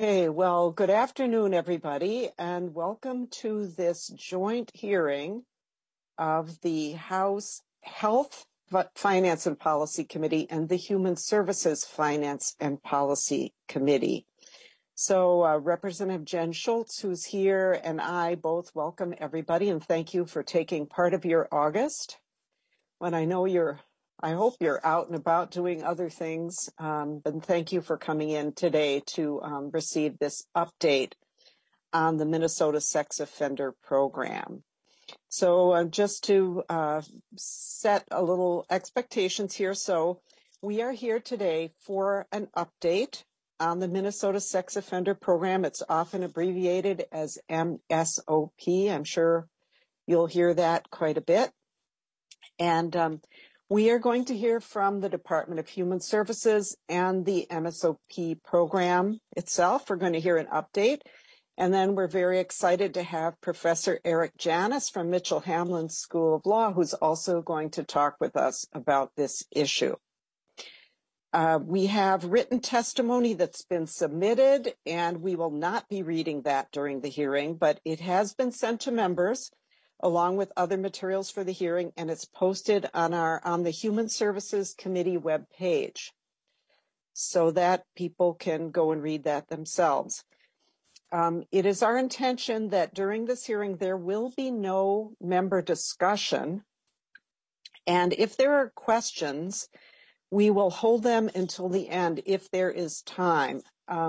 Okay, well, good afternoon, everybody, and welcome to this joint hearing of the House Health, Finance and Policy Committee and the Human Services Finance and Policy Committee. So Representative Jen Schultz, who's here, and I both welcome everybody and thank you for taking part of your August when I know I hope you're out and about doing other things, but thank you for coming in today to receive this update on the Minnesota Sex Offender Program. So just to set a little expectations here, so we are here today for an update on the Minnesota Sex Offender Program. It's often abbreviated as MSOP. I'm sure you'll hear that quite a bit. And we are going to hear from the Department of Human Services and the MSOP program itself. We're going to hear an update. And then we're very excited to have Professor Eric Janis from Mitchell-Hamline School of Law, who's also going to talk with us about this issue. We have written testimony that's been submitted, and we will not be reading that during the hearing, but it has been sent to members along with other materials for the hearing, and it's posted on the Human Services Committee webpage so that people can go and read that themselves. It is our intention that during this hearing there will be no member discussion, and if there are questions, we will hold them until the end if there is time.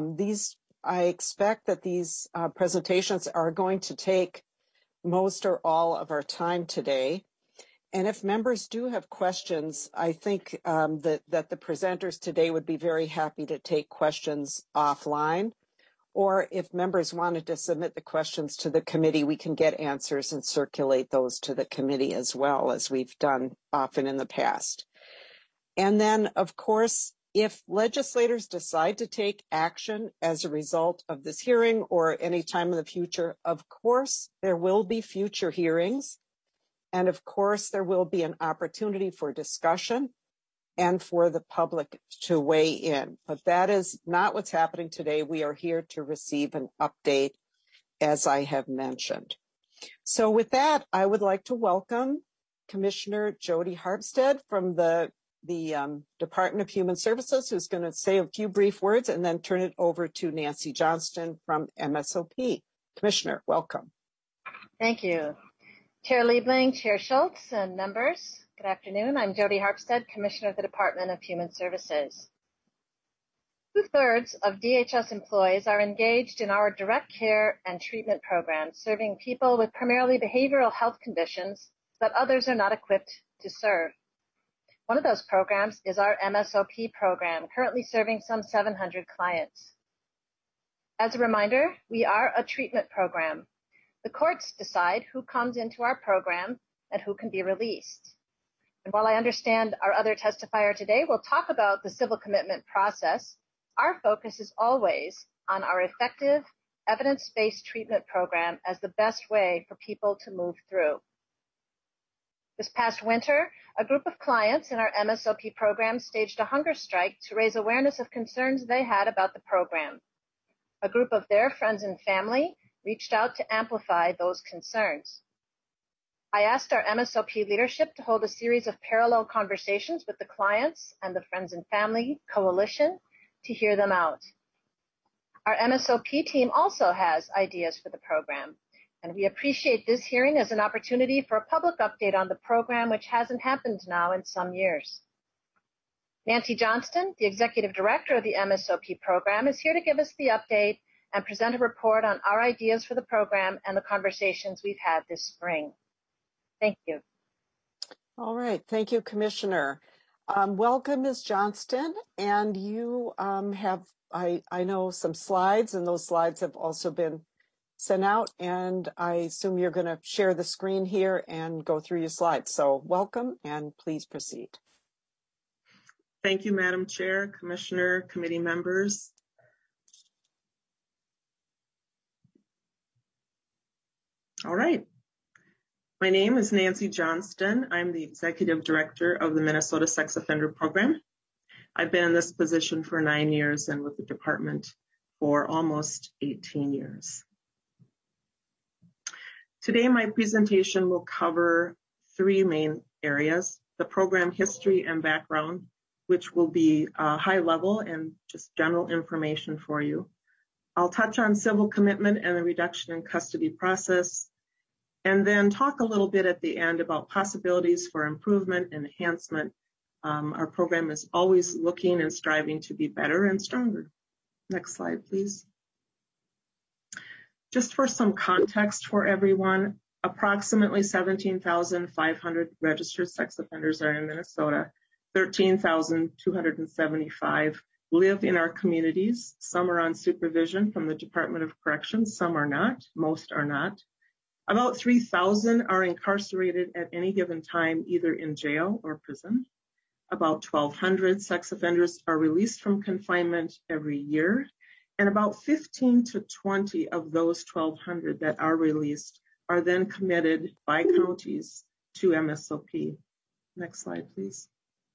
I expect that these presentations are going to take most or all of our time today. And if members do have questions, I think that the presenters today would be very happy to take questions offline. Or if members wanted to submit the questions to the committee, we can get answers and circulate those to the committee as well, as we've done often in the past. And then, of course, if legislators decide to take action as a result of this hearing or any time in the future, of course, there will be future hearings. And of course, there will be an opportunity for discussion and for the public to weigh in. But that is not what's happening today. We are here to receive an update, as I have mentioned. So with that, I would like to welcome Commissioner Jody Harpstead from the Department of Human Services, who's going to say a few brief words and then turn it over to Nancy Johnston from MSOP. Commissioner, welcome. Thank you. Chair Liebling, Chair Schultz, and members, good afternoon. I'm Jody Harpstead, Commissioner of the Department of Human Services. 2/3 of DHS employees are engaged in our direct care and treatment programs, serving people with primarily behavioral health conditions that others are not equipped to serve. One of those programs is our MSOP program, currently serving some 700 clients. As a reminder, we are a treatment program. The courts decide who comes into our program and who can be released. And while I understand our other testifier today will talk about the civil commitment process, our focus is always on our effective, evidence-based treatment program as the best way for people to move through. This past winter, a group of clients in our MSOP program staged a hunger strike to raise awareness of concerns they had about the program. A group of their friends and family reached out to amplify those concerns. I asked our MSOP leadership to hold a series of parallel conversations with the clients and the Friends and Family Coalition to hear them out. Our MSOP team also has ideas for the program, and we appreciate this hearing as an opportunity for a public update on the program, which hasn't happened now in some years. Nancy Johnston, the Executive Director of the MSOP program, is here to give us the update and present a report on our ideas for the program and the conversations we've had this spring. Thank you. All right. Thank you, Commissioner. Welcome, Ms. Johnston. And you have, I know, some slides, and those slides have also been sent out. And I assume you're going to share the screen here and go through your slides. So welcome, and please proceed. Thank you, Madam Chair, Commissioner, committee members. All right. My name is Nancy Johnston. I'm the Executive Director of the Minnesota Sex Offender Program. I've been in this position for 9 years and with the department for almost 18 years. Today, my presentation will cover three main areas: the program history and background, which will be high level and just general information for you. I'll touch on civil commitment and the reduction in custody process, and then talk a little bit at the end about possibilities for improvement and enhancement. Our program is always looking and striving to be better and stronger. Next slide, please. Just for some context for everyone, approximately 17,500 registered sex offenders are in Minnesota. 13,275 live in our communities. Some are on supervision from the Department of Corrections, some are not, most are not. About 3,000 are incarcerated at any given time, either in jail or prison. About 1,200 sex offenders are released from confinement every year, and about 15 to 20 of those 1,200 that are released are then committed by counties to MSOP. Next slide, please.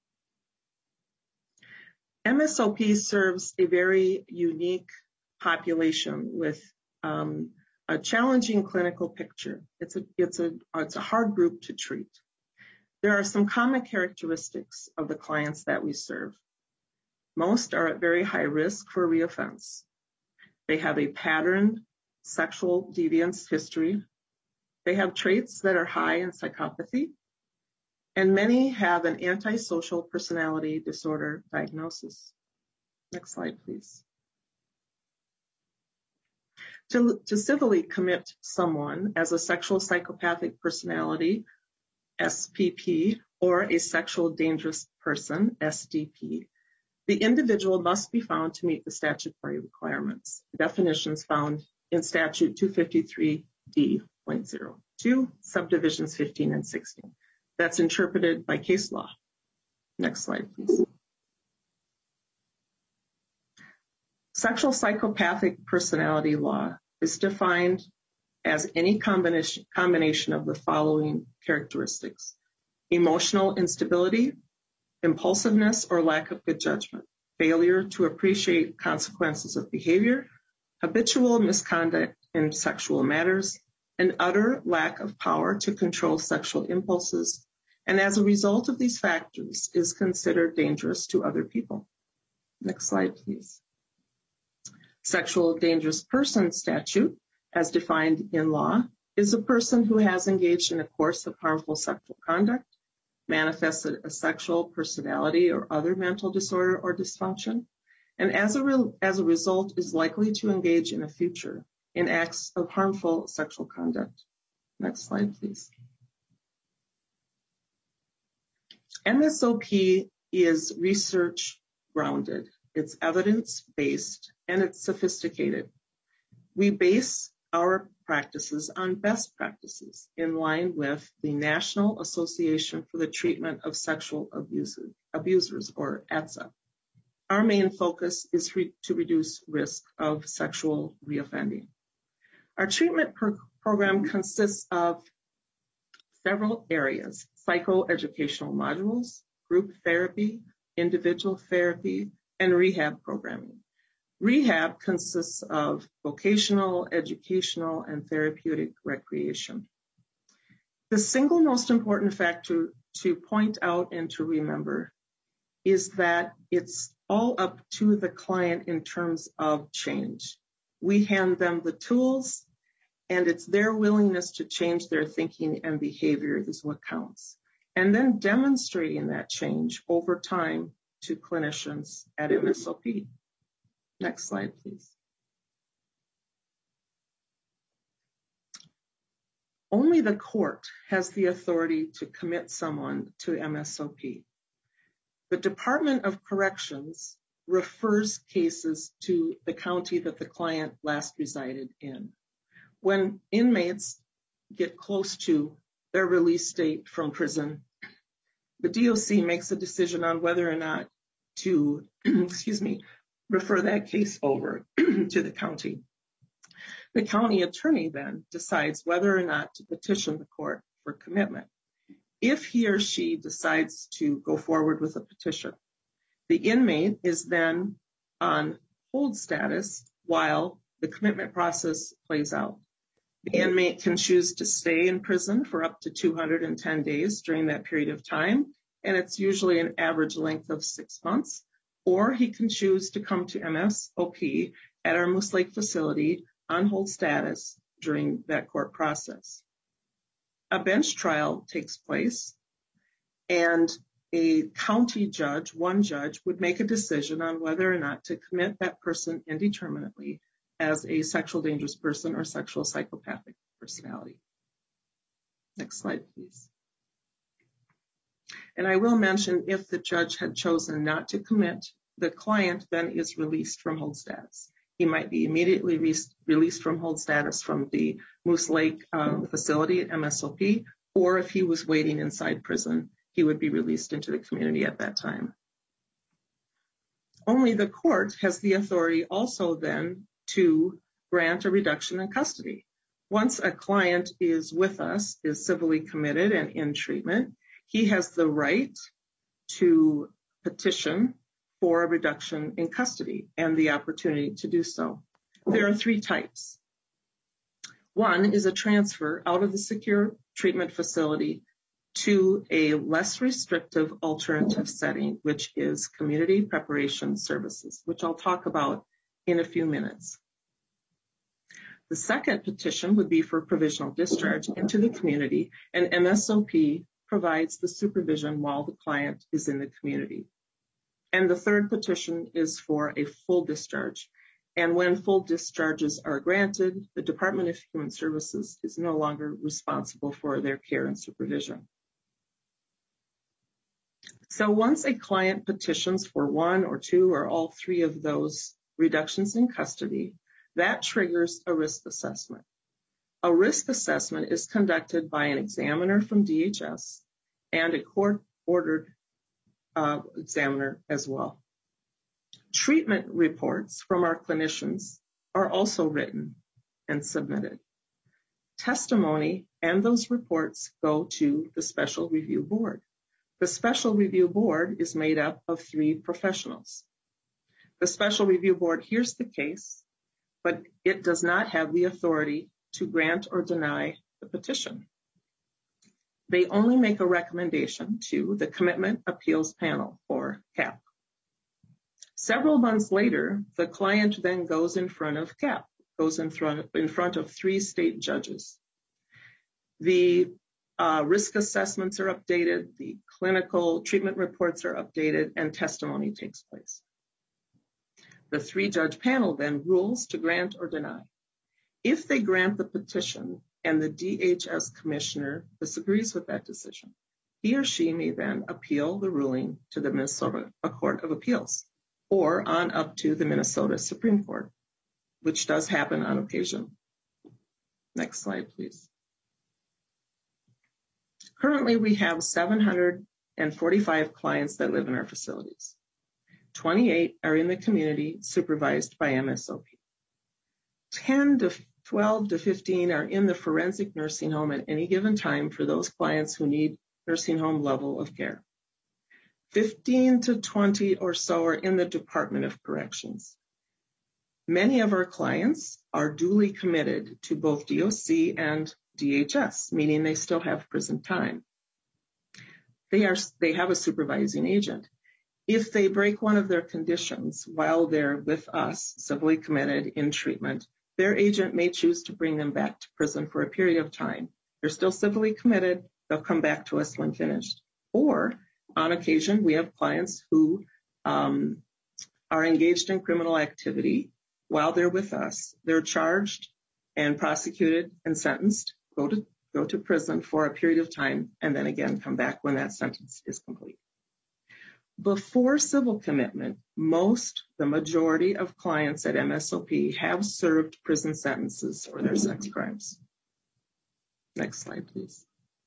MSOP serves a very unique population with a challenging clinical picture. It's a hard group to treat. There are some common characteristics of the clients that we serve. Most are at very high risk for reoffense. They have a patterned sexual deviance history. They have traits that are high in psychopathy, and many have an antisocial personality disorder diagnosis. Next slide, please. To civilly commit someone as a sexual psychopathic personality, SPP, or a sexual dangerous person, SDP, the individual must be found to meet the statutory requirements. Definitions found in Statute 253D.02, subdivisions 15 and 16. That's interpreted by case law. Next slide, please. Sexual psychopathic personality law is defined as any combination of the following characteristics: emotional instability, impulsiveness or lack of good judgment, failure to appreciate consequences of behavior, habitual misconduct in sexual matters, an utter lack of power to control sexual impulses, and as a result of these factors is considered dangerous to other people. Next slide, please. Sexual dangerous person statute, as defined in law, is a person who has engaged in a course of harmful sexual conduct, manifested a sexual personality or other mental disorder or dysfunction, and as a result is likely to engage in the future in acts of harmful sexual conduct. Next slide, please. MSOP is research grounded, it's evidence based, and it's sophisticated. We base our practices on best practices in line with the National Association for the Treatment of Sexual Abusers, or ATSA. Our main focus is to reduce risk of sexual reoffending. Our treatment program consists of several areas: psychoeducational modules, group therapy, individual therapy, and rehab programming. Rehab consists of vocational, educational, and therapeutic recreation. The single most important factor to point out and to remember is that it's all up to the client in terms of change. We hand them the tools, and it's their willingness to change their thinking and behavior is what counts. And then demonstrating that change over time to clinicians at MSOP. Next slide, please. Only the court has the authority to commit someone to MSOP. The Department of Corrections refers cases to the county that the client last resided in. When inmates get close to their release date from prison, the DOC makes a decision on whether or not to, refer that case over to the county. The county attorney then decides whether or not to petition the court for commitment. If he or she decides to go forward with a petition, the inmate is then on hold status while the commitment process plays out. The inmate can choose to stay in prison for up to 210 days during that period of time, and it's usually an average length of 6 months, or he can choose to come to MSOP at our Moose Lake facility on hold status during that court process. A bench trial takes place, and a county judge, one judge, would make a decision on whether or not to commit that person indeterminately as a sexual dangerous person or sexual psychopathic personality. Next slide, please. And I will mention, if the judge had chosen not to commit, the client then is released from hold status. He might be immediately released from hold status from the Moose Lake facility at MSOP, or if he was waiting inside prison, he would be released into the community at that time. Only the court has the authority also then to grant a reduction in custody. Once a client is with us, is civilly committed and in treatment, he has the right to petition for a reduction in custody and the opportunity to do so. There are 3 types. One is a transfer out of the secure treatment facility to a less restrictive alternative setting, which is community preparation services, which I'll talk about in a few minutes. The second petition would be for provisional discharge into the community, and MSOP provides the supervision while the client is in the community. And the third petition is for a full discharge. And when full discharges are granted, the Department of Human Services is no longer responsible for their care and supervision. So once a client petitions for 1 or 2 or all 3 of those reductions in custody, that triggers a risk assessment. A risk assessment is conducted by an examiner from DHS and a court-ordered examiner as well. Treatment reports from our clinicians are also written and submitted. Testimony and those reports go to the Special Review Board. The Special Review Board is made up of 3 professionals. The Special Review Board hears the case, but it does not have the authority to grant or deny the petition. They only make a recommendation to the Commitment Appeals Panel, or CAP. Several months later, the client then goes in front of CAP, goes in front of 3 state judges. The risk assessments are updated, the clinical treatment reports are updated, and testimony takes place. The 3-judge panel then rules to grant or deny. If they grant the petition and the DHS commissioner disagrees with that decision, he or she may then appeal the ruling to the Minnesota Court of Appeals or on up to the Minnesota Supreme Court, which does happen on occasion. Next slide, please. Currently, we have 745 clients that live in our facilities. 28 are in the community supervised by MSOP. 12 to 15 are in the forensic nursing home at any given time for those clients who need nursing home level of care. 15 to 20 or so are in the Department of Corrections. Many of our clients are duly committed to both DOC and DHS, meaning they still have prison time. They have a supervising agent. If they break one of their conditions while they're with us, civilly committed in treatment, their agent may choose to bring them back to prison for a period of time. They're still civilly committed. They'll come back to us when finished. Or on occasion, we have clients who are engaged in criminal activity while they're with us. They're charged and prosecuted and sentenced, go to prison for a period of time, and then again come back when that sentence is complete. Before civil commitment, the majority of clients at MSOP have served prison sentences for their sex crimes. Next slide, please.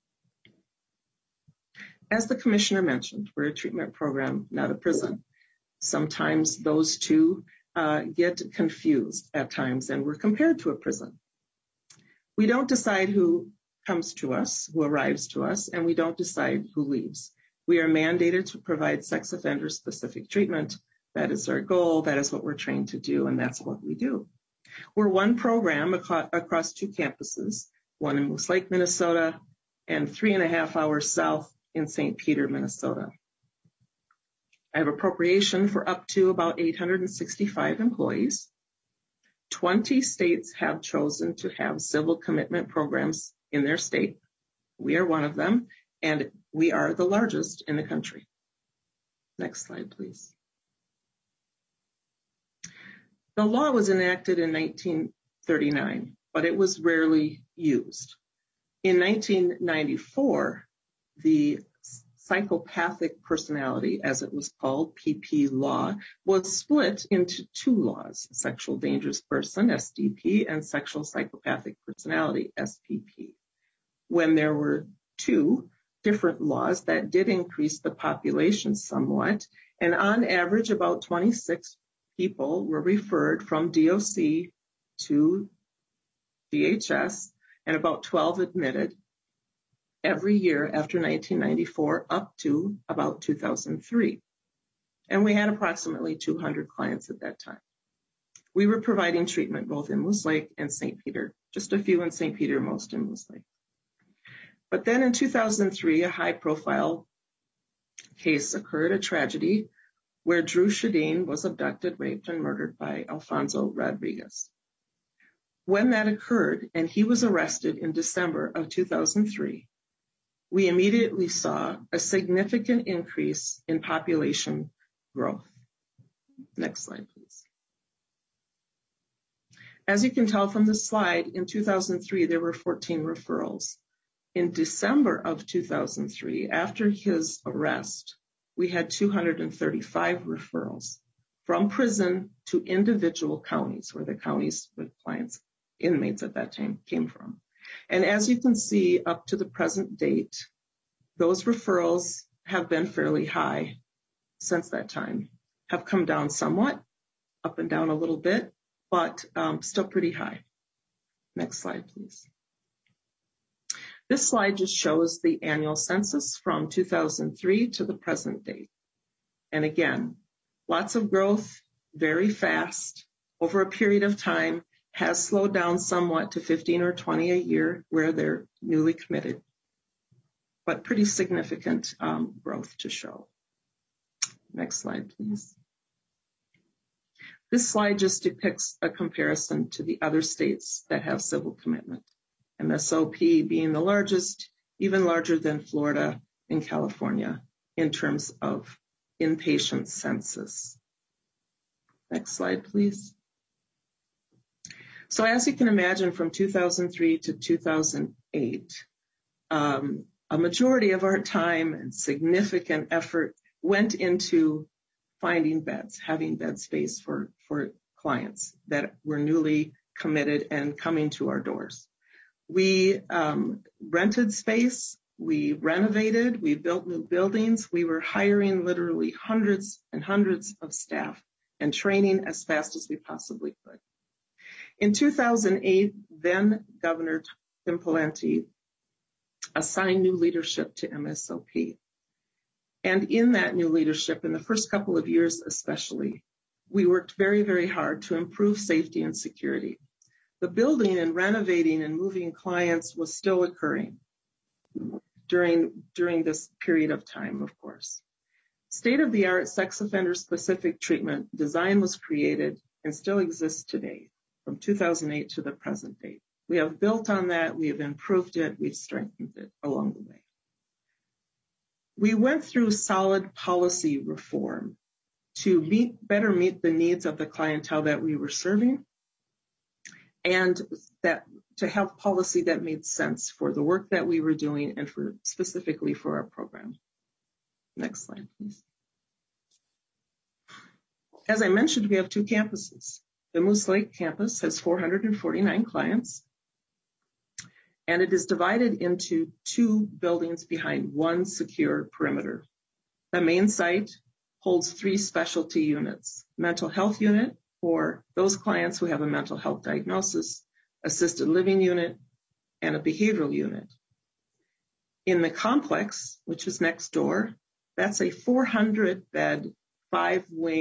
As the commissioner mentioned, we're a treatment program, not a prison. Sometimes those two get confused at times, and we're compared to a prison. We don't decide who comes to us, who arrives to us, and we don't decide who leaves. We are mandated to provide sex offender-specific treatment That is our goal. That is what we're trained to do, and that's what we do. We're one program across 2 campuses, one in Moose Lake, Minnesota, and 3.5 hours south in St. Peter, Minnesota. I have appropriation for up to about 865 employees. 20 states have chosen to have civil commitment programs in their state. We are one of them, and we are the largest in the country. Next slide, please. The law was enacted in 1939, but it was rarely used. In 1994, the psychopathic personality, as it was called, PP law, was split into 2 laws, sexual dangerous person, SDP, and sexual psychopathic personality, SPP. When there were 2 different laws that did increase the population somewhat, and on average about 26 people were referred from DOC to DHS, and about 12 admitted every year after 1994 up to about 2003. And we had approximately 200 clients at that time. We were providing treatment both in Moose Lake and St. Peter, just a few in St. Peter, most in Moose Lake. But then in 2003, a high-profile case occurred, a tragedy, where Drew Shadeen was abducted, raped, and murdered by Alfonso Rodriguez. When that occurred, and he was arrested in December of 2003, we immediately saw a significant increase in population growth. Next slide, please. As you can tell from the slide, in 2003, there were 14 referrals. In December of 2003, after his arrest, we had 235 referrals from prison to individual counties, where the counties with clients, inmates at that time came from. And as you can see, up to the present date, those referrals have been fairly high since that time, have come down somewhat, up and down a little bit, but still pretty high. Next slide, please. This slide just shows the annual census from 2003 to the present date. And again, lots of growth, very fast, over a period of time, has slowed down somewhat to 15 or 20 a year where they're newly committed, but pretty significant growth to show. Next slide, please. This slide just depicts a comparison to the other states that have civil commitment. MSOP being the largest, even larger than Florida and California in terms of inpatient census. Next slide, please. So as you can imagine, from 2003 to 2008, a majority of our time and significant effort went into finding beds, having bed space for clients that were newly committed and coming to our doors. We rented space, we renovated, we built new buildings, we were hiring literally hundreds and hundreds of staff and training as fast as we possibly could. In 2008, then Governor Tim Pawlenty assigned new leadership to MSOP. And in that new leadership, in the first couple of years especially, we worked very, very hard to improve safety and security. The building and renovating and moving clients was still occurring during this period of time, of course. State-of-the-art sex offender-specific treatment design was created and still exists today, from 2008 to the present date. We have built on that, we have improved it, we've strengthened it along the way. We went through solid policy reform to better meet the needs of the clientele that we were serving, and that to have policy that made sense for the work that we were doing and for specifically for our program. Next slide, please. As I mentioned, we have 2 campuses. The Moose Lake campus has 449 clients, and it is divided into 2 buildings behind 1 secure perimeter. The main site holds 3 specialty units: mental health unit for those clients who have a mental health diagnosis, assisted living unit, and a behavioral unit. In the complex, which is next door, that's a 400-bed, 5-wing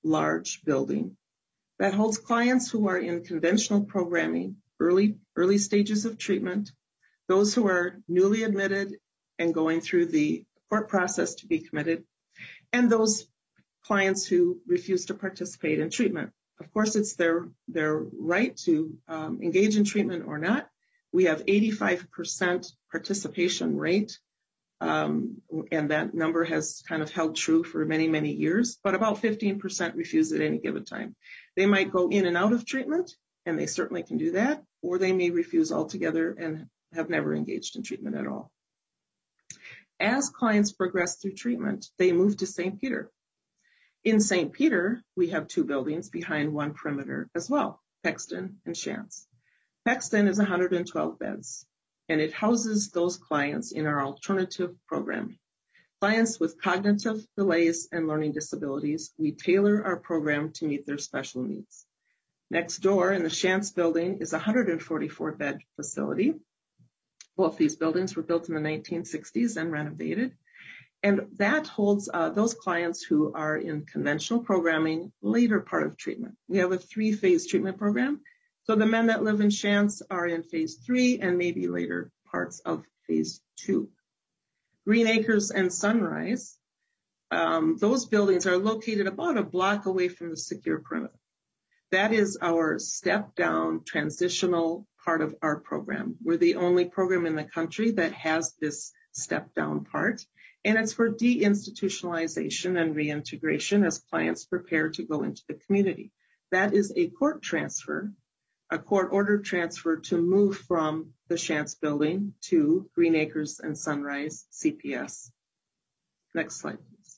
large building that holds clients who are in conventional programming, early stages of treatment, those who are newly admitted and going through the court process to be committed, and those clients who refuse to participate in treatment. Of course, it's their right to engage in treatment or not. We have 85% participation rate, and that number has kind of held true for many, many years, but about 15% refuse at any given time. They might go in and out of treatment, and they certainly can do that, or they may refuse altogether and have never engaged in treatment at all. As clients progress through treatment, they move to St. Peter. In St. Peter, we have two buildings behind one perimeter as well, Pexton and Shantz. Pexton is 112 beds, and it houses those clients in our alternative program. Clients with cognitive delays and learning disabilities, we tailor our program to meet their special needs. Next door in the Shantz building is a 144-bed facility. Both these buildings were built in the 1960s and renovated. And that holds those clients who are in conventional programming, later part of treatment. We have a 3-phase treatment program. So the men that live in Shantz are in phase 3 and maybe later parts of phase 2. Green Acres and Sunrise, those buildings are located about a block away from the secure perimeter. That is our step-down transitional part of our program. We're the only program in the country that has this step-down part. And it's for deinstitutionalization and reintegration as clients prepare to go into the community. That is a court transfer, a court-ordered transfer to move from the Shantz building to Green Acres and Sunrise CPS. Next slide, please.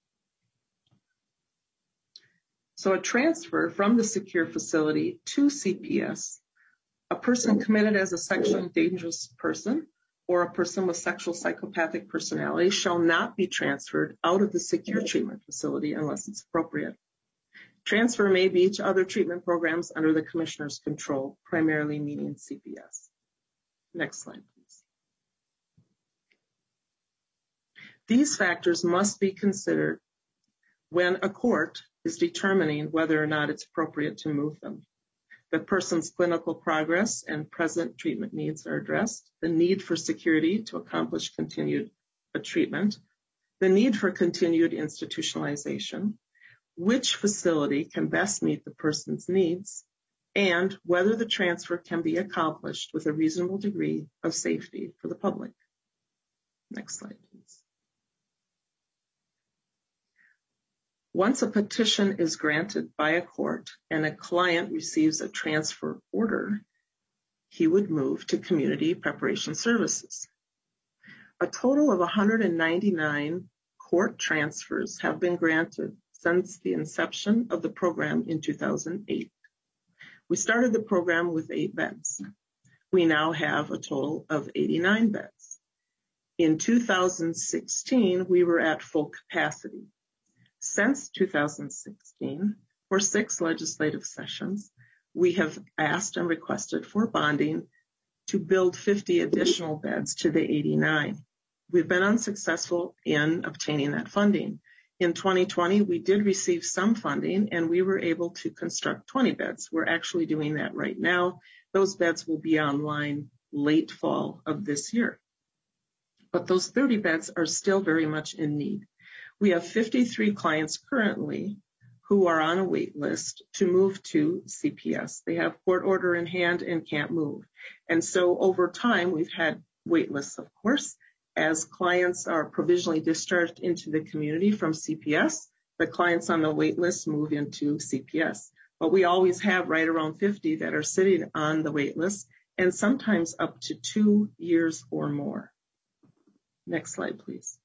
So a transfer from the secure facility to CPS, a person committed as a sexually dangerous person or a person with sexual psychopathic personality shall not be transferred out of the secure treatment facility unless it's appropriate. Transfer may be to other treatment programs under the Commissioner's control, primarily meaning CPS. Next slide, please. These factors must be considered when a court is determining whether or not it's appropriate to move them. The person's clinical progress and present treatment needs are addressed, the need for security to accomplish continued treatment, the need for continued institutionalization, which facility can best meet the person's needs, and whether the transfer can be accomplished with a reasonable degree of safety for the public. Next slide, please. Once a petition is granted by a court and a client receives a transfer order, he would move to community preparation services. A total of 199 court transfers have been granted since the inception of the program in 2008. We started the program with 8 beds. We now have a total of 89 beds. In 2016, we were at full capacity. Since 2016, for 6 legislative sessions, we have asked and requested for bonding to build 50 additional beds to the 89. We've been unsuccessful in obtaining that funding. In 2020, we did receive some funding and we were able to construct 20 beds. We're actually doing that right now. Those beds will be online late fall of this year. But those 30 beds are still very much in need. We have 53 clients currently who are on a wait list to move to CPS. They have court order in hand and can't move. And so over time, we've had wait lists, of course. As clients are provisionally discharged into the community from CPS, the clients on the wait list move into CPS. But we always have right around 50 that are sitting on the wait list, and sometimes up to 2 years or more. Next slide, please.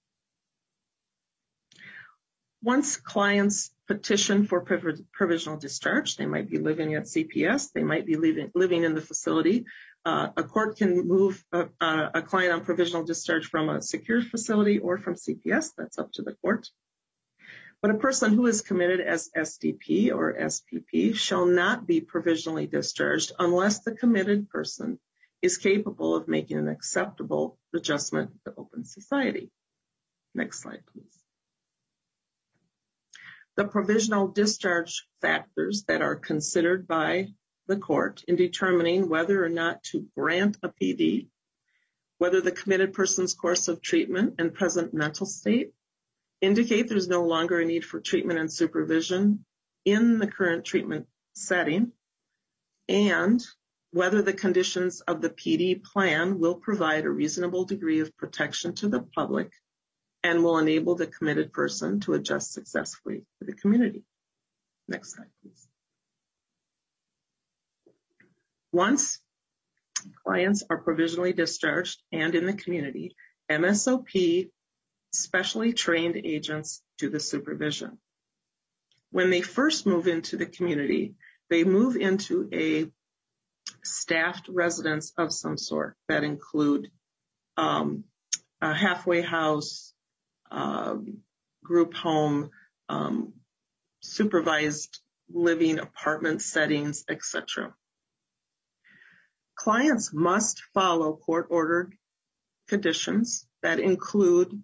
Once clients petition for provisional discharge, they might be living at CPS, they might be living in the facility. A court can move a client on provisional discharge from a secure facility or from CPS. That's up to the court. But a person who is committed as SDP or SPP shall not be provisionally discharged unless the committed person is capable of making an acceptable adjustment to open society. Next slide, please. The provisional discharge factors that are considered by the court in determining whether or not to grant a PD, whether the committed person's course of treatment and present mental state indicate there's no longer a need for treatment and supervision in the current treatment setting, and whether the conditions of the PD plan will provide a reasonable degree of protection to the public and will enable the committed person to adjust successfully to the community. Next slide, please. Once clients are provisionally discharged and in the community, MSOP specially trained agents do the supervision. When they first move into the community, they move into a staffed residence of some sort that include a halfway house, group home, supervised living apartment settings, etc. Clients must follow court-ordered conditions that include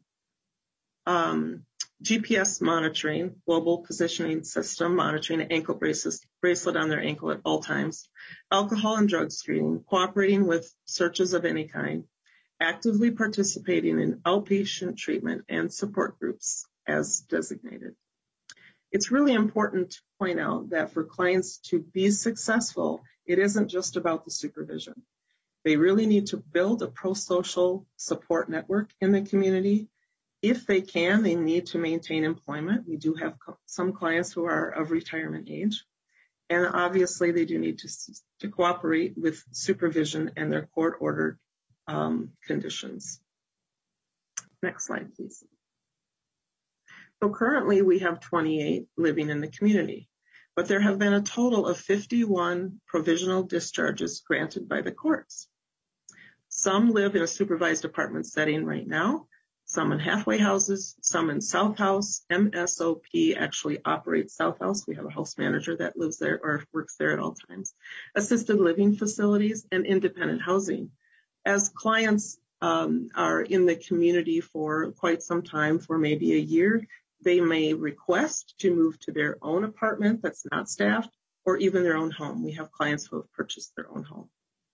GPS monitoring, global positioning system, monitoring an ankle bracelet on their ankle at all times, alcohol and drug screening, cooperating with searches of any kind, actively participating in outpatient treatment and support groups as designated. It's really important to point out that for clients to be successful, it isn't just about the supervision. They really need to build a pro-social support network in the community. If they can, they need to maintain employment. We do have some clients who are of retirement age. And obviously, they do need to cooperate with supervision and their court-ordered conditions. Next slide, please. So currently, we have 28 living in the community, but there have been a total of 51 provisional discharges granted by the courts. Some live in a supervised apartment setting right now, some in halfway houses, some in South House. MSOP actually operates South House. We have a house manager that lives there or works there at all times. Assisted living facilities and independent housing. As clients are in the community for quite some time, for maybe a year, they may request to move to their own apartment that's not staffed or even their own home. We have clients who have purchased their own home.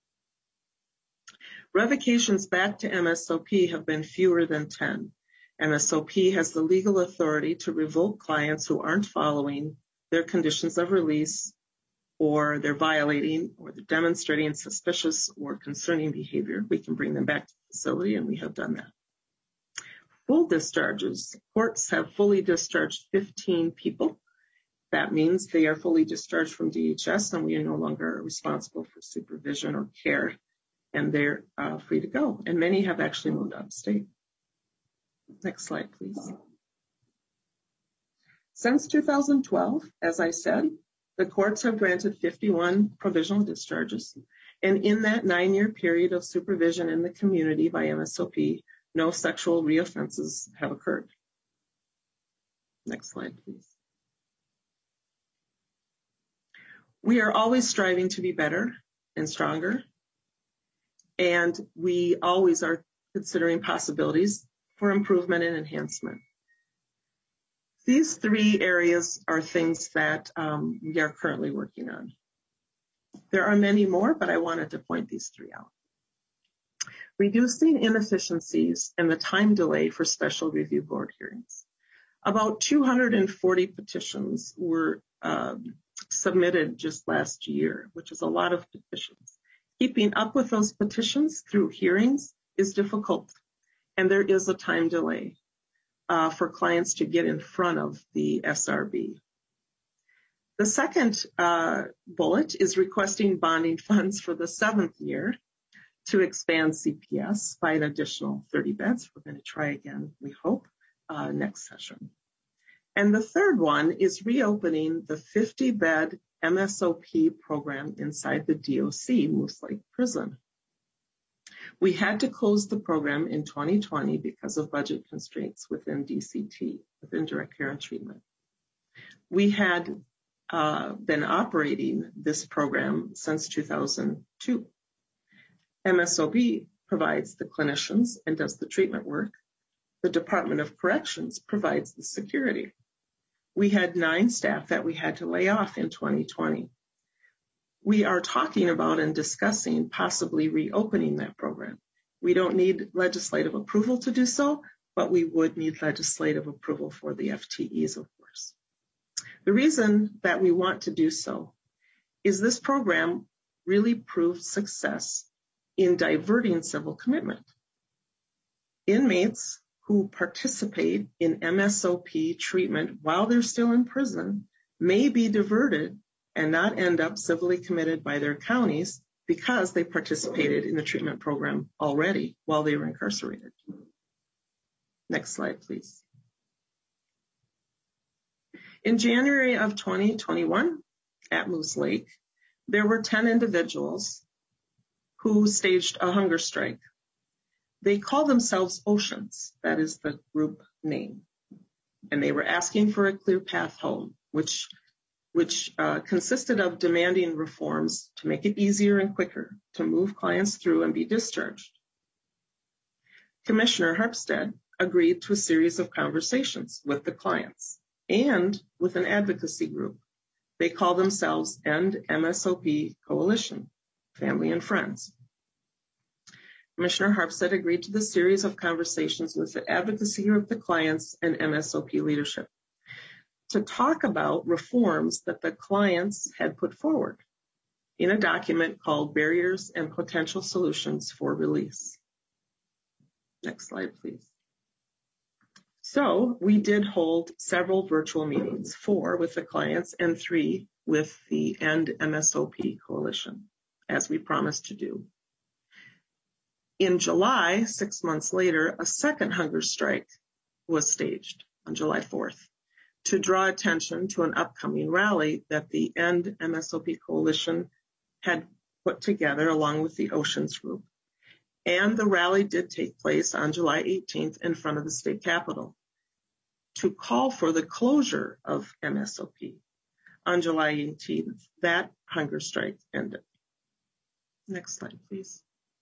Revocations back to MSOP have been fewer than 10. MSOP has the legal authority to revoke clients who aren't following their conditions of release, or they're violating or they're demonstrating suspicious or concerning behavior. We can bring them back to the facility, and we have done that. Full discharges. Courts have fully discharged 15 people. That means they are fully discharged from DHS, and we are no longer responsible for supervision or care, and they're free to go. And many have actually moved upstate. Next slide, please. Since 2012, as I said, the courts have granted 51 provisional discharges. And in that 9-year period of supervision in the community by MSOP, no sexual reoffenses have occurred. Next slide, please. We are always striving to be better and stronger, and we always are considering possibilities for improvement and enhancement. These 3 areas are things that we are currently working on. There are many more, but I wanted to point these 3 out. Reducing inefficiencies and the time delay for special review board hearings. About 240 petitions were submitted just last year, which is a lot of petitions. Keeping up with those petitions through hearings is difficult, and there is a time delay for clients to get in front of the SRB. The second bullet is requesting bonding funds for the 7th year to expand CPS by an additional 30 beds. We're going to try again, we hope, next session. And the third one is reopening the 50-bed MSOP program inside the DOC, Moose Lake Prison. We had to close the program in 2020 because of budget constraints within DCT, within direct care and treatment. We had been operating this program since 2002. MSOP provides the clinicians and does the treatment work. The Department of Corrections provides the security. We had 9 staff that we had to lay off in 2020. We are talking about and discussing possibly reopening that program. We don't need legislative approval to do so, but we would need legislative approval for the FTEs, of course. The reason that we want to do so is this program really proved success in diverting civil commitment. Inmates who participate in MSOP treatment while they're still in prison may be diverted and not end up civilly committed by their counties because they participated in the treatment program already while they were incarcerated. Next slide, please. In January of 2021 at Moose Lake, there were 10 individuals who staged a hunger strike. They call themselves Oceans, that is the group name, and they were asking for a clear path home, which consisted of demanding reforms to make it easier and quicker to move clients through and be discharged. Commissioner Harpstead agreed to a series of conversations with the clients and with an advocacy group. They call themselves End MSOP Coalition, Family and Friends. Commissioner Harpstead agreed to the series of conversations with the advocacy group, the clients, and MSOP leadership to talk about reforms that the clients had put forward in a document called Barriers and Potential Solutions for Release. Next slide, please. So we did hold several virtual meetings, 4 with the clients and 3 with the End MSOP Coalition, as we promised to do. In July, 6 months later, a second hunger strike was staged on July 4th to draw attention to an upcoming rally that the End MSOP Coalition had put together along with the Oceans Group. And the rally did take place on July 18th in front of the state capitol to call for the closure of MSOP. On July 18th, that hunger strike ended. Next slide, please.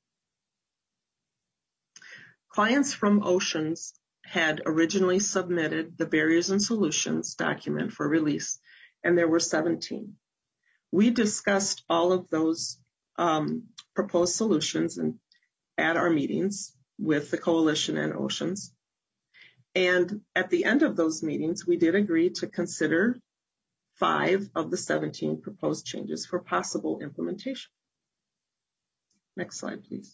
Clients from Oceans had originally submitted the Barriers and Solutions document for release, and there were 17. We discussed all of those proposed solutions at our meetings with the coalition and Oceans. And at the end of those meetings, we did agree to consider 5 of the 17 proposed changes for possible implementation. Next slide, please.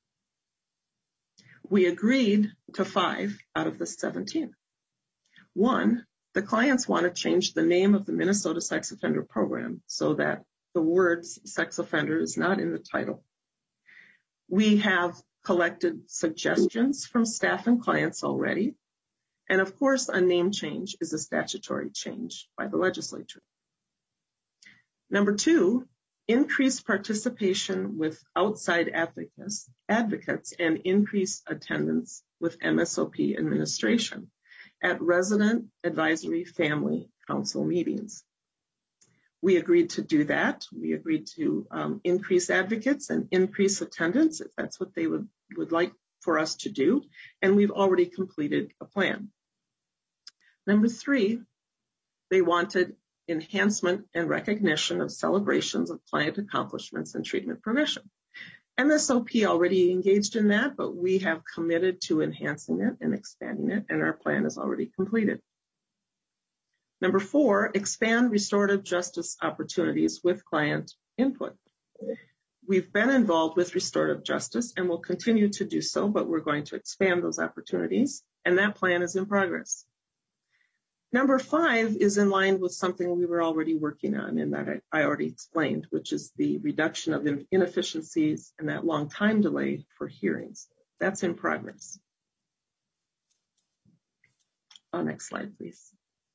We agreed to 5 out of the 17. 1, the clients want to change the name of the Minnesota Sex Offender Program so that the words sex offender is not in the title. We have collected suggestions from staff and clients already. And of course, a name change is a statutory change by the legislature. Number 2, increase participation with outside advocates and increase attendance with MSOP administration at resident advisory family council meetings. We agreed to do that. We agreed to increase advocates and increase attendance if that's what they would like for us to do. And we've already completed a plan. Number 3, they wanted enhancement and recognition of celebrations of client accomplishments and treatment progression. MSOP already engaged in that, but we have committed to enhancing it and expanding it, and our plan is already completed. Number 4, expand restorative justice opportunities with client input. We've been involved with restorative justice and will continue to do so, but we're going to expand those opportunities, and that plan is in progress. Number 5 is in line with something we were already working on and that I already explained, which is the reduction of inefficiencies and that long time delay for hearings. That's in progress. Next slide, please.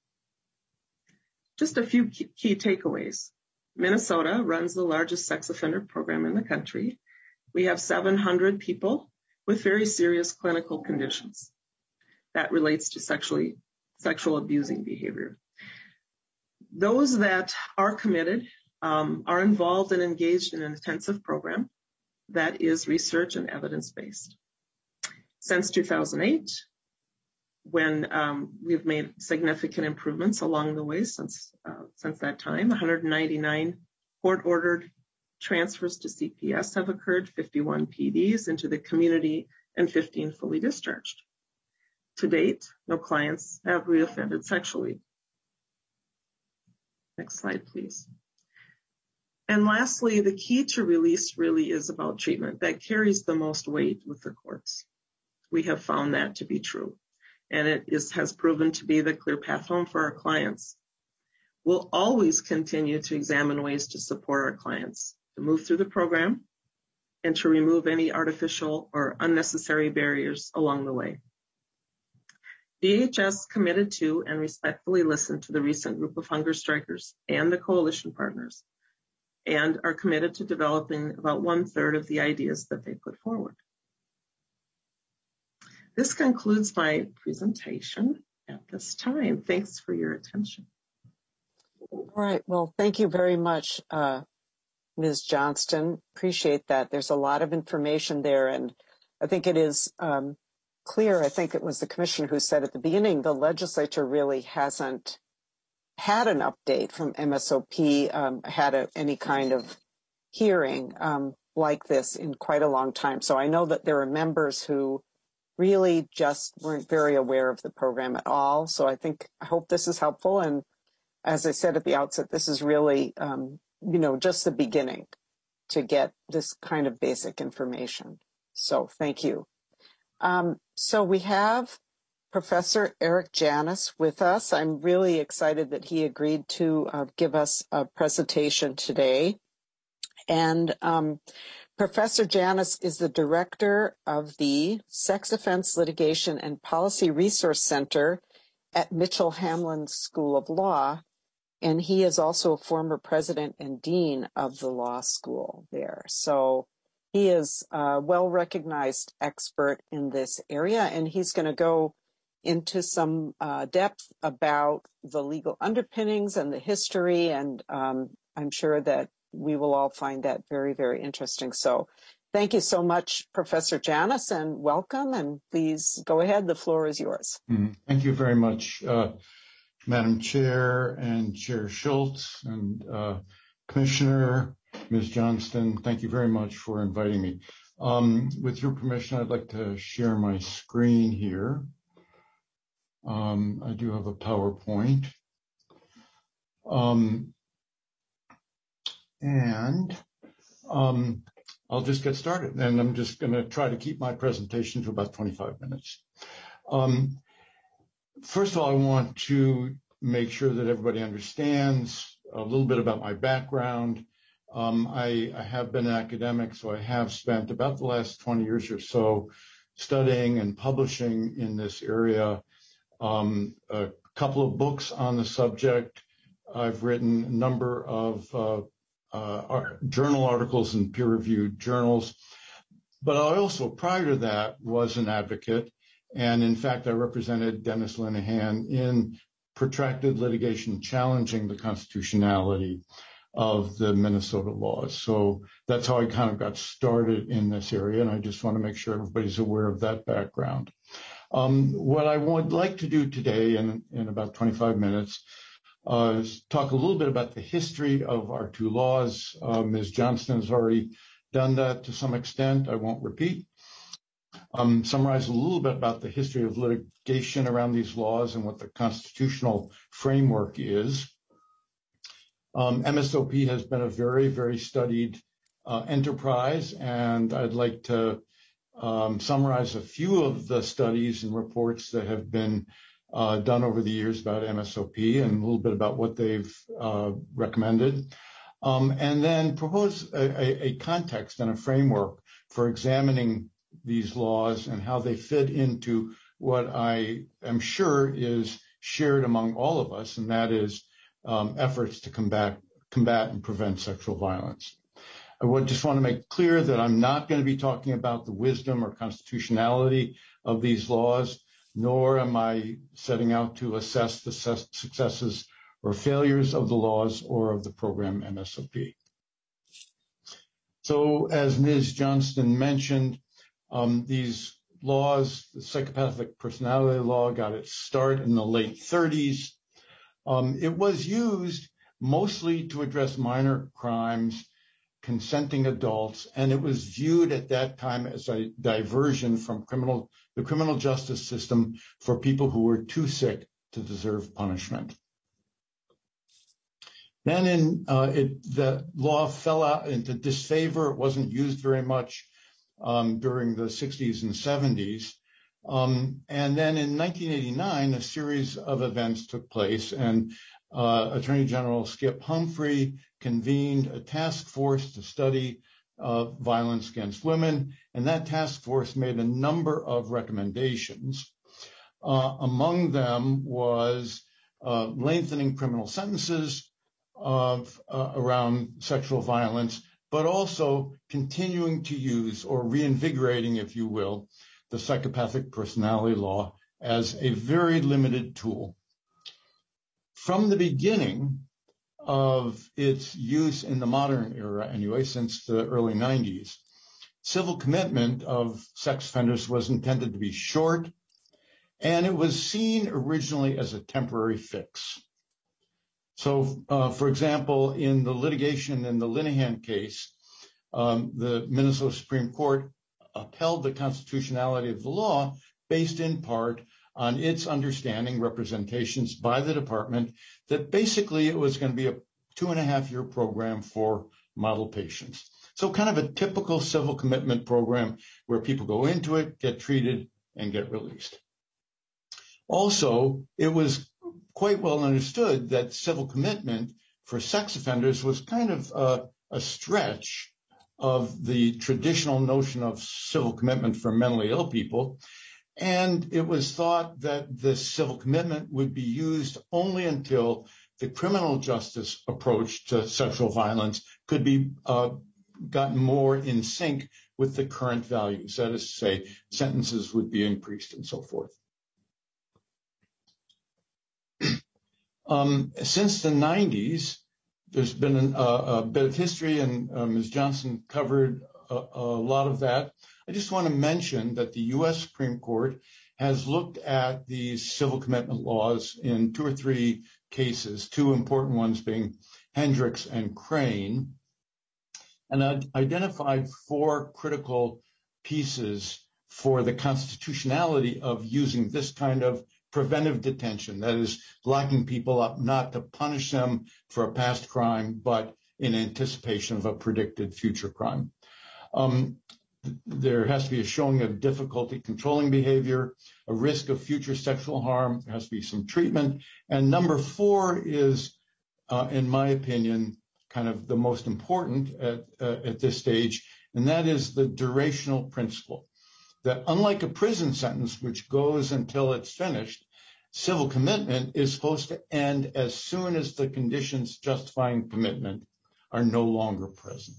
Just a few key takeaways. Minnesota runs the largest sex offender program in the country. We have 700 people with very serious clinical conditions that relates to sexual abusing behavior. Those that are committed are involved and engaged in an intensive program that is research and evidence-based. Since 2008, when we've made significant improvements along the way since that time. 199 court-ordered transfers to CPS have occurred, 51 PDs into the community, and 15 fully discharged. To date, no clients have reoffended sexually. Next slide, please. And lastly, the key to release really is about treatment. That carries the most weight with the courts. We have found that to be true, and it has proven to be the clear path home for our clients. We'll always continue to examine ways to support our clients to move through the program and to remove any artificial or unnecessary barriers along the way. DHS committed to and respectfully listened to the recent group of hunger strikers and the coalition partners, and are committed to developing about 1/3 of the ideas that they put forward. This concludes my presentation at this time. Thanks for your attention. All right. Well, thank you very much, Ms. Johnston. Appreciate that. There's a lot of information there, and I think it is clear. I think it was the commissioner who said at the beginning, the legislature really hasn't had an update from MSOP, had any kind of hearing like this in quite a long time. So I know that there are members who really just weren't very aware of the program at all. So I hope this is helpful. And as I said at the outset, this is really, just the beginning to get this kind of basic information. So thank you. So we have Professor Eric Janis with us. I'm really excited that he agreed to give us a presentation today. And Professor Janis is the director of the Sex Offense Litigation and Policy Resource Center at Mitchell Hamlin School of Law, and he is also a former president and dean of the law school there. So he is a well-recognized expert in this area, and he's going to go into some depth about the legal underpinnings and the history, and I'm sure that we will all find that very, very interesting. So thank you so much, Professor Janis, and welcome, and please go ahead. The floor is yours. Thank you very much, Madam Chair and Chair Schultz and Commissioner Ms. Johnston. Thank you very much for inviting me. With your permission, I'd like to share my screen here. I do have a PowerPoint. I'll just get started, and I'm just going to try to keep my presentation to about 25 minutes. First of all, I want to make sure that everybody understands a little bit about my background. I have been an academic, so I have spent about the last 20 years or so studying and publishing in this area. A couple of books on the subject. I've written a number of journal articles in peer-reviewed journals. But I also, prior to that, was an advocate. And in fact, I represented Dennis Linehan in protracted litigation challenging the constitutionality of the Minnesota laws. So that's how I kind of got started in this area. And I just want to make sure everybody's aware of that background. What I would like to do today in about 25 minutes is talk a little bit about the history of our two laws. Ms. Johnston has already done that to some extent. I won't repeat. Summarize a little bit about the history of litigation around these laws and what the constitutional framework is. MSOP has been a very, very studied enterprise, and I'd like to summarize a few of the studies and reports that have been done over the years about MSOP and a little bit about what they've recommended, and then propose a context and a framework for examining these laws and how they fit into what I am sure is shared among all of us, and that is efforts to combat and prevent sexual violence. I would just want to make clear that I'm not going to be talking about the wisdom or constitutionality of these laws, nor am I setting out to assess the successes or failures of the laws or of the program MSOP. So as Ms. Johnston mentioned, these laws. The psychopathic personality law got its start in the late 30s. It was used mostly to address minor crimes, consenting adults, and it was viewed at that time as a diversion from the criminal justice system for people who were too sick to deserve punishment. Then the law fell out into disfavor. It wasn't used very much during the 60s and 70s. And then in 1989, a series of events took place, and Attorney General Skip Humphrey convened a task force to study violence against women, and that task force made a number of recommendations. Among them was lengthening criminal sentences around sexual violence, but also continuing to use, or reinvigorating, if you will, the psychopathic personality law as a very limited tool. From the beginning of its use in the modern era, anyway, since the early 90s, civil commitment of sex offenders was intended to be short, and it was seen originally as a temporary fix. So, for example, in the litigation in the Linehan case, the Minnesota Supreme Court upheld the constitutionality of the law based in part on its understanding, representations by the department, that basically it was going to be a 2.5-year program for model patients. So kind of a typical civil commitment program where people go into it, get treated, and get released. Also, it was quite well understood that civil commitment for sex offenders was kind of a stretch of the traditional notion of civil commitment for mentally ill people. And it was thought that this civil commitment would be used only until the criminal justice approach to sexual violence could be gotten more in sync with the current values. That is to say, sentences would be increased and so forth. Since the 90s, there's been a bit of history, and Ms. Johnson covered a lot of that. I just want to mention that the U.S. Supreme Court has looked at these civil commitment laws in 2 or 3 cases, 2 important ones being Hendricks and Crane, and identified 4 critical pieces for the constitutionality of using this kind of preventive detention, that is, locking people up not to punish them for a past crime, but in anticipation of a predicted future crime. There has to be a showing of difficulty controlling behavior, a risk of future sexual harm, there has to be some treatment. And number 4 is, in my opinion, kind of the most important at this stage, and that is the durational principle. That unlike a prison sentence, which goes until it's finished, civil commitment is supposed to end as soon as the conditions justifying commitment are no longer present.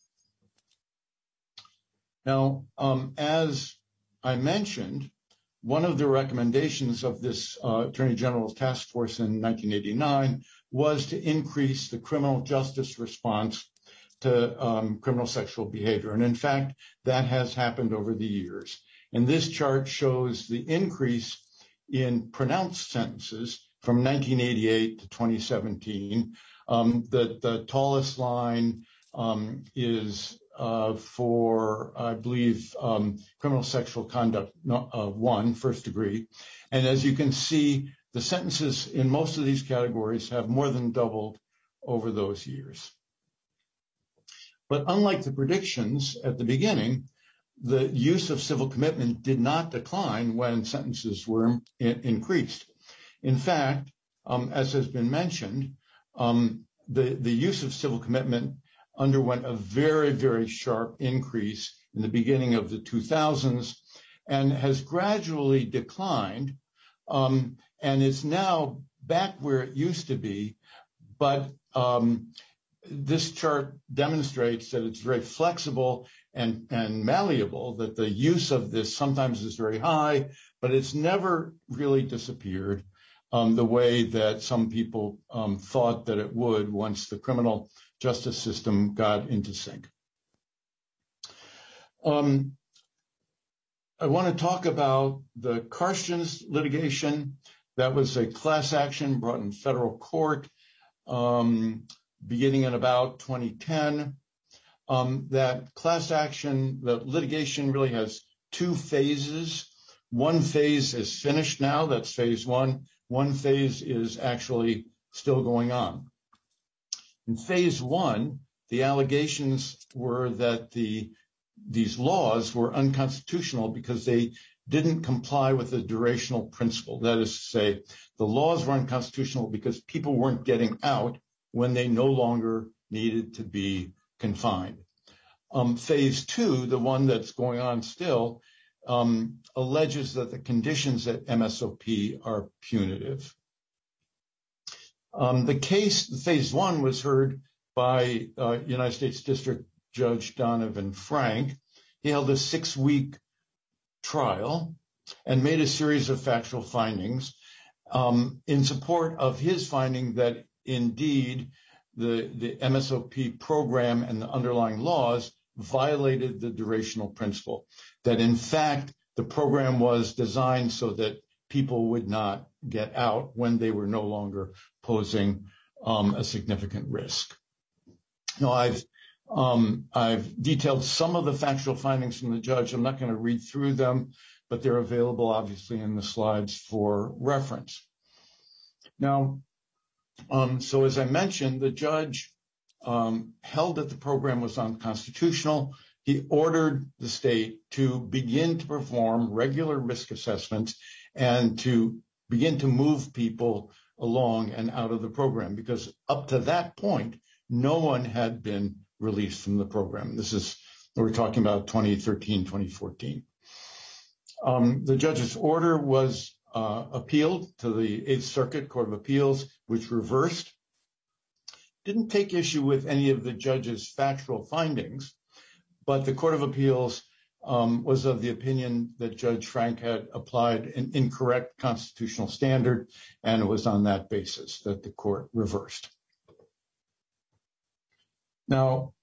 Now, as I mentioned, one of the recommendations of this Attorney General's task force in 1989 was to increase the criminal justice response to criminal sexual behavior. And in fact, that has happened over the years. And this chart shows the increase in pronounced sentences from 1988 to 2017. The tallest line is for, I believe, criminal sexual conduct 1, first degree. And as you can see, the sentences in most of these categories have more than doubled over those years. But unlike the predictions at the beginning, the use of civil commitment did not decline when sentences were increased. In fact, as has been mentioned, the use of civil commitment underwent a very, very sharp increase in the beginning of the 2000s and has gradually declined, and is now back where it used to be, but this chart demonstrates that it's very flexible and malleable, that the use of this sometimes is very high, but it's never really disappeared the way that some people thought that it would once the criminal justice system got into sync. I want to talk about the Karstens litigation. That was a class action brought in federal court beginning in about 2010. That class action, the litigation really has two phases. One phase is finished now, that's phase one. One phase is actually still going on. In phase one, the allegations were that these laws were unconstitutional because they didn't comply with the durational principle. That is to say, the laws were unconstitutional because people weren't getting out when they no longer needed to be confined. Phase two, the one that's going on still, alleges that the conditions at MSOP are punitive. The case, phase one, was heard by United States District Judge Donovan Frank. He held a 6-week trial and made a series of factual findings in support of his finding that indeed the MSOP program and the underlying laws violated the durational principle, that in fact the program was designed so that people would not get out when they were no longer posing a significant risk. Now, I've detailed some of the factual findings from the judge. I'm not going to read through them, but they're available obviously in the slides for reference. Now, so as I mentioned, the judge held that the program was unconstitutional. He ordered the state to begin to perform regular risk assessments and to begin to move people along and out of the program, because up to that point, no one had been released from the program. We're talking about 2013, 2014. The judge's order was appealed to the Eighth Circuit Court of Appeals, which reversed. Didn't take issue with any of the judge's factual findings, but the Court of Appeals was of the opinion that Judge Frank had applied an incorrect constitutional standard, and it was on that basis that the court reversed. Now,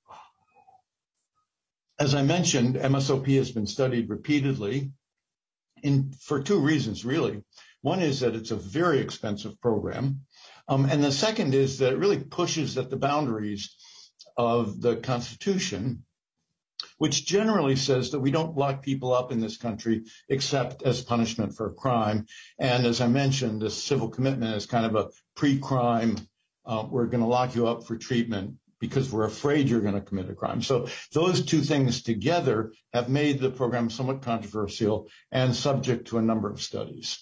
as I mentioned, MSOP has been studied repeatedly for two reasons, really. One is that it's a very expensive program, and the second is that it really pushes at the boundaries of the Constitution, which generally says that we don't lock people up in this country except as punishment for a crime. And as I mentioned, the civil commitment is kind of a pre-crime. We're going to lock you up for treatment because we're afraid you're going to commit a crime. So those two things together have made the program somewhat controversial and subject to a number of studies.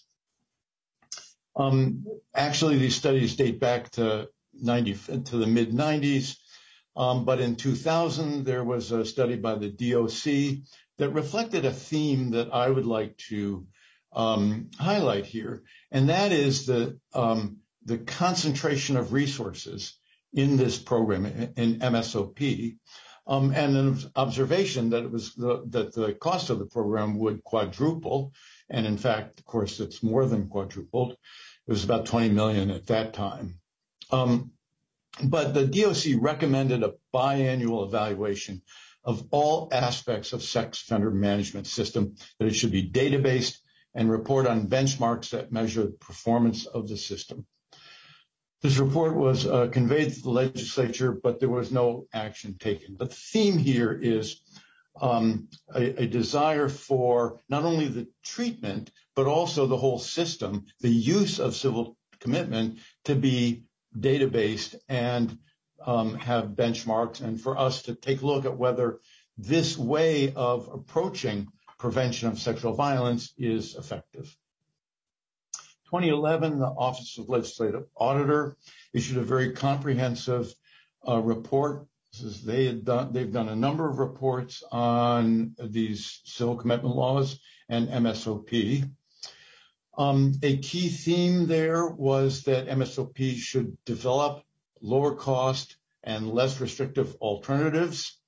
Actually, these studies date back to the mid-90s. But in 2000, there was a study by the DOC that reflected a theme that I would like to highlight here, and that is the concentration of resources in this program, in MSOP, and an observation that that the cost of the program would quadruple, and in fact, of course, it's more than quadrupled. It was about $20 million at that time. But the DOC recommended a biannual evaluation of all aspects of sex offender management system, that it should be data-based and report on benchmarks that measure the performance of the system. This report was conveyed to the legislature, but there was no action taken. But the theme here is a desire for not only the treatment, but also the whole system, the use of civil commitment to be data-based and have benchmarks, and for us to take a look at whether this way of approaching prevention of sexual violence is effective. 2011, the Office of Legislative Auditor issued a very comprehensive report. They've done a number of reports on these civil commitment laws and MSOP. A key theme there was that MSOP should develop lower cost and less restrictive alternatives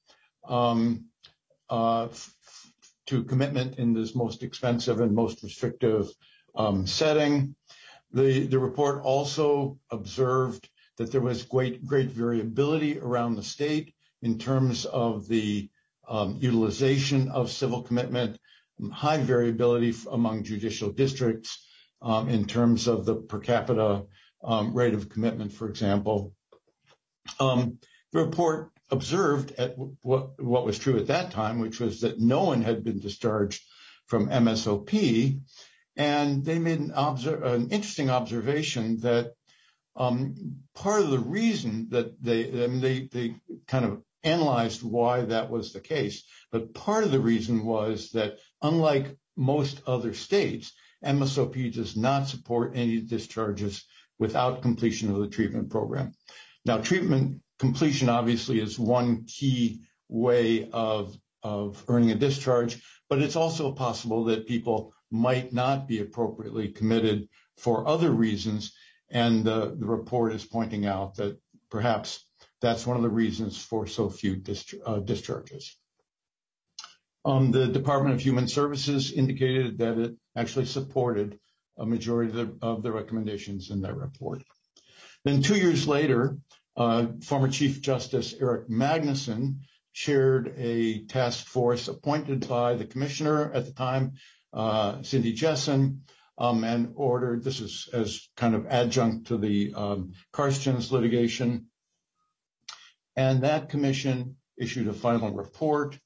to commitment in this most expensive and most restrictive setting. The report also observed that there was great variability around the state in terms of the utilization of civil commitment. high variability among judicial districts in terms of the per capita rate of commitment, for example. The report observed at what was true at that time, which was that no one had been discharged from MSOP, and they made an interesting observation that part of the reason that they kind of analyzed why that was the case, but part of the reason was that unlike most other states, MSOP does not support any discharges without completion of the treatment program. Now, treatment completion obviously is one key way of earning a discharge, but it's also possible that people might not be appropriately committed for other reasons. And the report is pointing out that perhaps that's one of the reasons for so few discharges. The Department of Human Services indicated that it actually supported a majority of the recommendations in that report. Then 2 years later, former Chief Justice Eric Magnuson chaired a task force appointed by the commissioner at the time, Cindy Jessen, and ordered, this is as kind of adjunct to the Karstens litigation. And that commission issued a final report.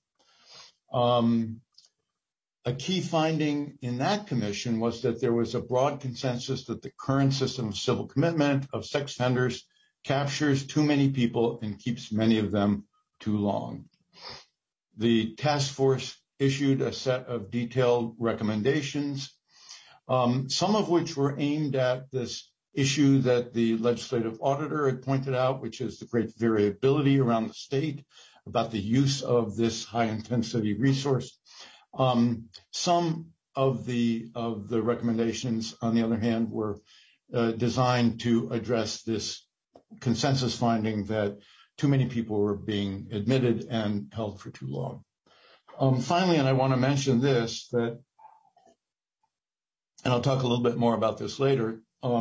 A key finding in that commission was that there was a broad consensus that the current system of civil commitment of sex offenders captures too many people and keeps many of them too long. The task force issued a set of detailed recommendations, some of which were aimed at this issue that the legislative auditor had pointed out, which is the great variability around the state about the use of this high-intensity resource. Some of the recommendations, on the other hand, were designed to address this consensus finding that too many people were being admitted and held for too long. Finally, and I want to mention this, that, and I'll talk a little bit more about this later,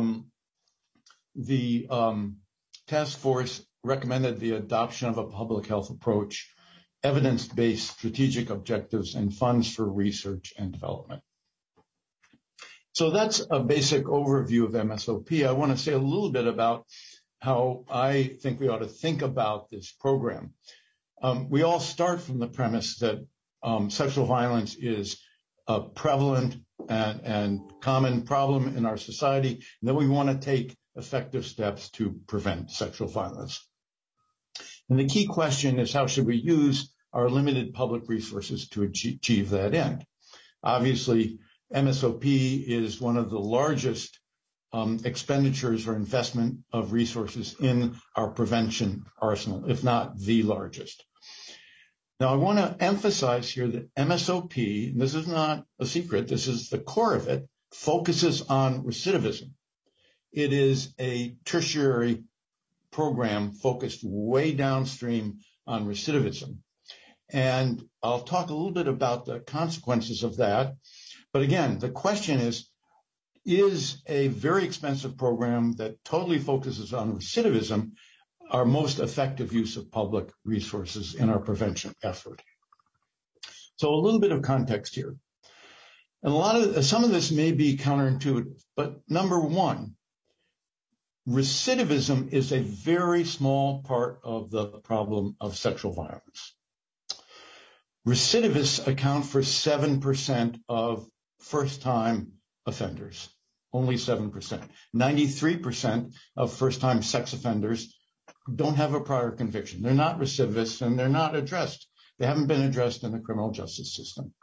the task force recommended the adoption of a public health approach, evidence-based strategic objectives, and funds for research and development. So that's a basic overview of MSOP. I want to say a little bit about how I think we ought to think about this program. We all start from the premise that sexual violence is a prevalent and common problem in our society, and that we want to take effective steps to prevent sexual violence. And the key question is, how should we use our limited public resources to achieve that end? Obviously, MSOP is one of the largest expenditures or investment of resources in our prevention arsenal, if not the largest. Now, I want to emphasize here that MSOP, and this is not a secret, this is the core of it, focuses on recidivism. It is a tertiary program focused way downstream on recidivism. And I'll talk a little bit about the consequences of that. But again, the question is a very expensive program that totally focuses on recidivism our most effective use of public resources in our prevention effort? So a little bit of context here. And some of this may be counterintuitive, but number one, recidivism is a very small part of the problem of sexual violence. Recidivists account for 7% of first-time offenders, only 7%. 93% of first-time sex offenders don't have a prior conviction. They're not recidivists, and they're not addressed. They haven't been addressed in the criminal justice system.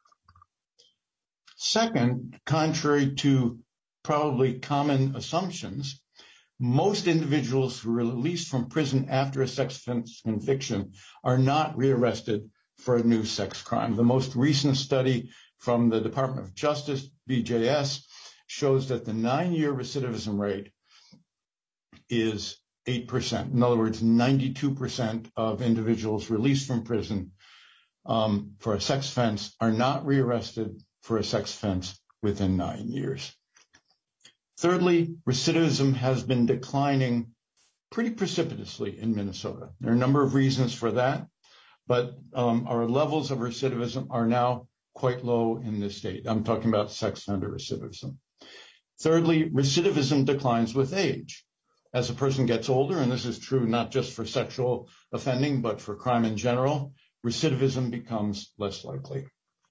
Second, contrary to probably common assumptions, most individuals who are released from prison after a sex offense conviction are not rearrested for a new sex crime. The most recent study from the Department of Justice, BJS, shows that the 9-year recidivism rate is 8%. In other words, 92% of individuals released from prison for a sex offense are not rearrested for a sex offense within 9 years. Thirdly, recidivism has been declining pretty precipitously in Minnesota. There are a number of reasons for that, but our levels of recidivism are now quite low in this state. I'm talking about sex offender recidivism. Thirdly, recidivism declines with age. As a person gets older, and this is true not just for sexual offending, but for crime in general, recidivism becomes less likely.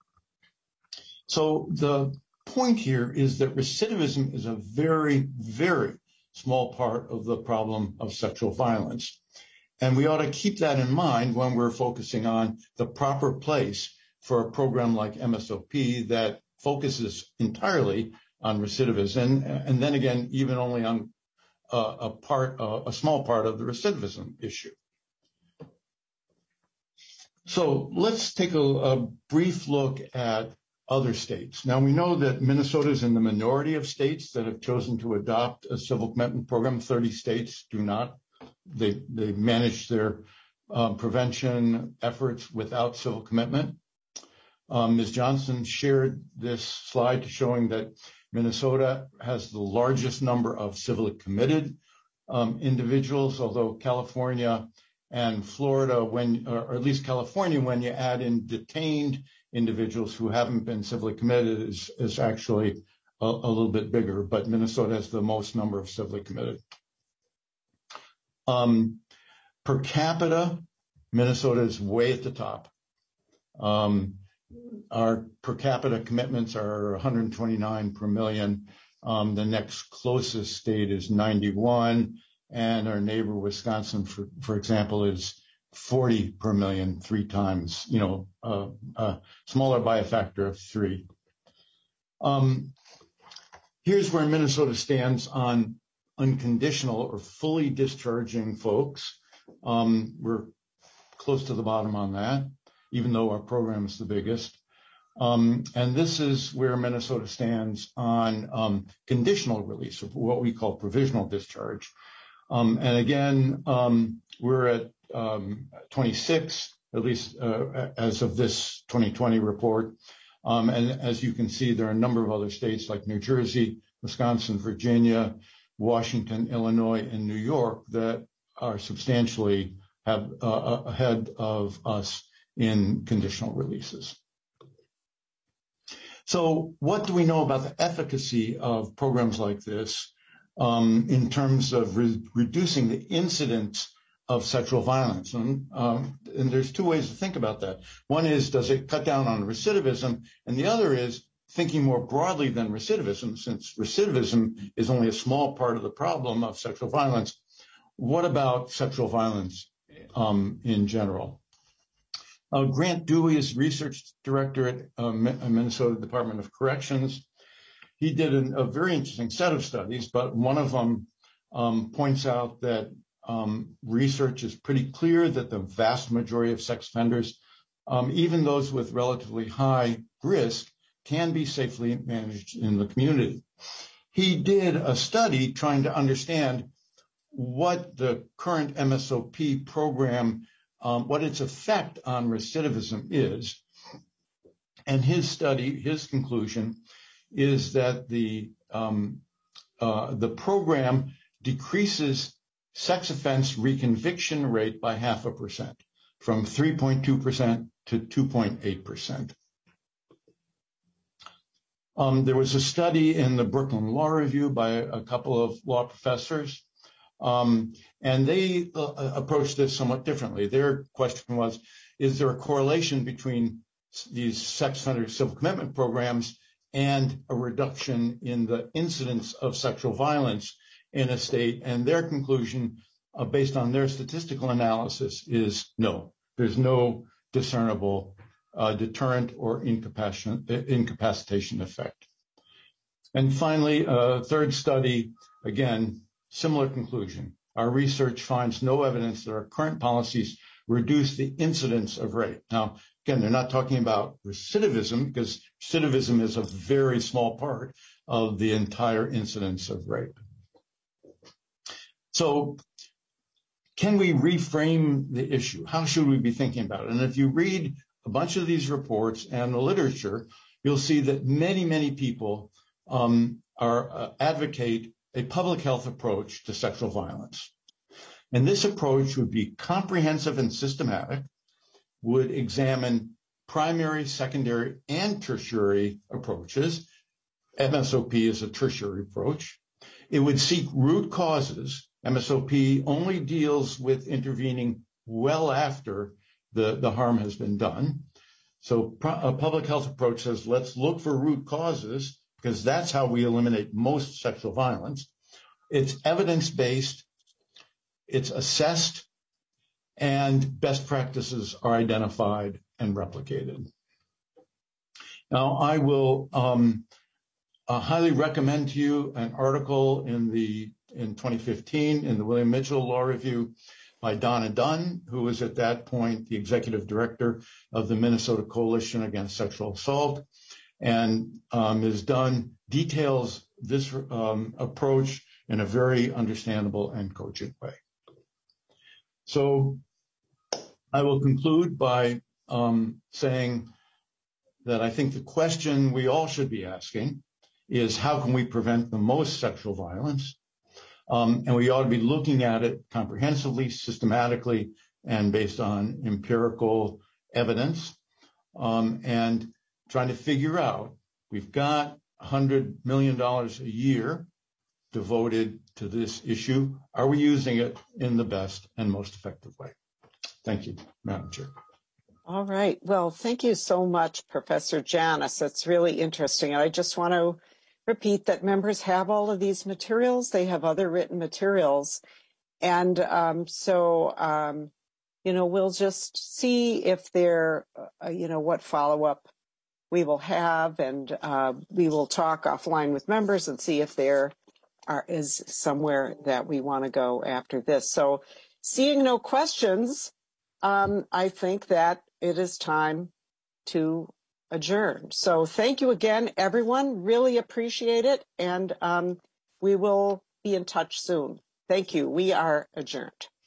So the point here is that recidivism is a very, very small part of the problem of sexual violence. And we ought to keep that in mind when we're focusing on the proper place for a program like MSOP that focuses entirely on recidivism, and then again, even only on a small part of the recidivism issue. So let's take a brief look at other states. Now, we know that Minnesota is in the minority of states that have chosen to adopt a civil commitment program. 30 states do not. They manage their prevention efforts without civil commitment. Ms. Johnson shared this slide showing that Minnesota has the largest number of civilly committed individuals, although California and Florida, or at least California, when you add in detained individuals who haven't been civilly committed, is actually a little bit bigger, but Minnesota has the most number of civilly committed. Per capita, Minnesota is way at the top. Our per capita commitments are 129 per million. The next closest state is 91, and our neighbor Wisconsin, for example, is 40 per million, 3 times, smaller by a factor of 3. Here's where Minnesota stands on unconditional or fully discharging folks. We're close to the bottom on that, even though our program is the biggest. And this is where Minnesota stands on conditional release, or what we call provisional discharge. And again, we're at 26, at least as of this 2020 report. And as you can see, there are a number of other states like New Jersey, Wisconsin, Virginia, Washington, Illinois, and New York that are substantially ahead of us in conditional releases. So what do we know about the efficacy of programs like this in terms of reducing the incidence of sexual violence? And there's 2 ways to think about that. One is, does it cut down on recidivism? And the other is thinking more broadly than recidivism, since recidivism is only a small part of the problem of sexual violence. What about sexual violence in general? Grant Dewey is research director at Minnesota Department of Corrections. He did a very interesting set of studies, but one of them points out that research is pretty clear that the vast majority of sex offenders, even those with relatively high risk, can be safely managed in the community. He did a study trying to understand what the current MSOP program, what its effect on recidivism is. And his conclusion is that the program decreases sex offense reconviction rate by 0.5%, from 3.2% to 2.8%. There was a study in the Brooklyn Law Review by a couple of law professors, and they approached this somewhat differently. Their question was, is there a correlation between these sex offender civil commitment programs and a reduction in the incidence of sexual violence in a state? And their conclusion, based on their statistical analysis, is no. There's no discernible deterrent or incapacitation effect. And finally, a third study, again, similar conclusion. Our research finds no evidence that our current policies reduce the incidence of rape. Now, again, they're not talking about recidivism, because recidivism is a very small part of the entire incidence of rape. So can we reframe the issue? How should we be thinking about it? And if you read a bunch of these reports and the literature, you'll see that many, many people advocate a public health approach to sexual violence. And this approach would be comprehensive and systematic, would examine primary, secondary, and tertiary approaches. MSOP is a tertiary approach. It would seek root causes. MSOP only deals with intervening well after the harm has been done. So a public health approach says, let's look for root causes, because that's how we eliminate most sexual violence. It's evidence-based, it's assessed, and best practices are identified and replicated. Now, I will highly recommend to you an article in 2015 in the William Mitchell Law Review by Donna Dunn, who was at that point the executive director of the Minnesota Coalition Against Sexual Assault. And Ms. Dunn details this approach in a very understandable and cogent way. So I will conclude by saying that I think the question we all should be asking is, how can we prevent the most sexual violence? And we ought to be looking at it comprehensively, systematically, and based on empirical evidence, and trying to figure out, we've got $100 million a year devoted to this issue. Are we using it in the best and most effective way? Thank you, Madam Chair. All right. Well, thank you so much, Professor Janis. That's really interesting. I just want to repeat that members have all of these materials. They have other written materials. And we'll just see if there, what follow-up we will have. And we will talk offline with members and see if there is somewhere that we want to go after this. So seeing no questions, I think that it is time to adjourn. So thank you again, everyone. Really appreciate it. And we will be in touch soon. Thank you. We are adjourned.